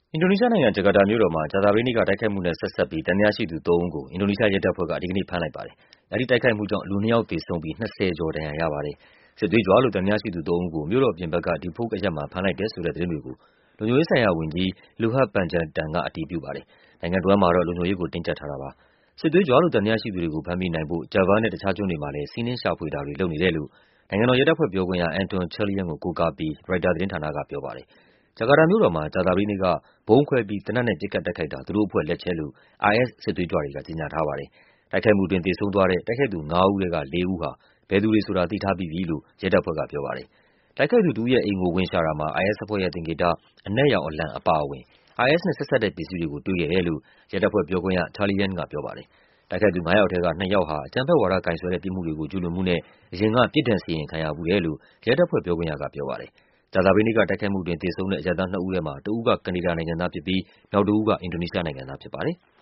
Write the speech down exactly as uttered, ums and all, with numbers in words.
အင်ဒိုနီးရှားနိုင်ငံ၊ ဂျကာတာမြို့တော်မှာ ကြာသပတေးနေ့က တိုက်ခိုက်မှုနဲ့ဆက်စပ်ပြီး သံသယရှိသူသုံးဦးကို အင်ဒိုနီးရှားရဲတပ်ဖွဲ့က ဒီကနေ့ ဖမ်းလိုက်ပါတယ်။ အဲဒီတိုက်ခိုက်မှုကြောင့် လူနှစ်ယောက်သေဆုံးပြီး ၂၀ ကျော် ဒဏ်ရာရပါတယ်။ စစ်သွေးကြွလို့ သံသယရှိသူသုံးဦးကို မြို့တော်အပြင်ဘက်က Depok အရပ်မှာ ဖမ်းလိုက်တယ်ဆိုတဲ့ သတင်းတွေကို လုံခြုံရေးဆိုင်ရာဝန်ကြီး Luhut Panjaitan က အတည်ပြုပါတယ်။ နိုင်ငံတဝန်းမှာတော့ လုံခြုံရေးကို တင်းကျပ်ထားတာပါ။ စစ်သွေးကြွလို့ သံသယရှိသူတွေကို ဖမ်းမိနိုင်ဖို့ ဂျာဗားနဲ့ တခြားကျွန်းတွေမှာလည်း စီးနင်းရှာဖွေတာတွေ လုပ်နေတယ်လို့ နိုင်ငံတော်ရဲတပ်ဖွဲ့ပြောခွင့်ရ Anton Carlyan ကို ကိုးကားပြီး ရိုက်တာသတင်းဌာနက ပြောပါတယ်။ ဂျကာတာမြို့တော်မှာ ကြာသပတေးနေ့က ဗုံးခွဲပြီး သေနတ်နဲ့ ပစ်ခတ်တိုက်ခိုက်တာ သူတို့အဖွဲ့လက်ချက်လို့ အိုင်အက်စ် စစ်သွေးကြွတွေက ကြေညာထားပါတယ်။ တိုက်ခိုက်မှုအတွင်း သေဆုံးသွားတဲ့ တိုက်ခိုက်သူ ငါးဦးထဲက လေးဦးဟာ ဘယ်သူတွေဆိုတာ သိထားပြီးပြီလို့ ရဲတပ်ဖွဲ့ကပြောပါတယ်။ တိုက်ခိုက်သူတဦးရဲ့အိမ်ကို ဝင်ရှာတာမှာ အိုင်အက်စ်အဖွဲ့ရဲ့ သင်္ကေတ၊ အနက်ရောင်အလံအပါအဝင် အိုင်အက်စ်နဲ့ ဆက်စပ်တဲ့ပစ္စည်းတွေကို တွေ့ခဲ့တယ်လို့ ရဲတပ်ဖွဲ့ပြောခွင့်ရ Carlyan ကပြောပါတယ်။ တိုက်ခိုက်သူ ငါးယောက်ထဲက နှစ်ယောက်ဟာ အကြမ်းဖက်ဝါဒကိုင်စွဲတဲ့ ပြစ်မှုတွေကို ကျူးလွန်မှုနဲ့ အရင်က ပြစ်ဒဏ်စီရင်ခံရဖူးတယ်လို့ ရဲတပ်ဖွဲ့ပြောခွင့်ရက ပြောပါတယ်။ ကြာသပတေးနေ့က တိုက်ခိုက်မှုအတွင်း သေဆုံးတဲ့ အရပ်သားနှစ်ဦးထဲမှာ တဦးက ကနေဒါနိုင်ငံသားဖြစ်ပြီး နောက်တဦးက အင်ဒိုနီးရှားနိုင်ငံသားဖြစ်ပါတယ်။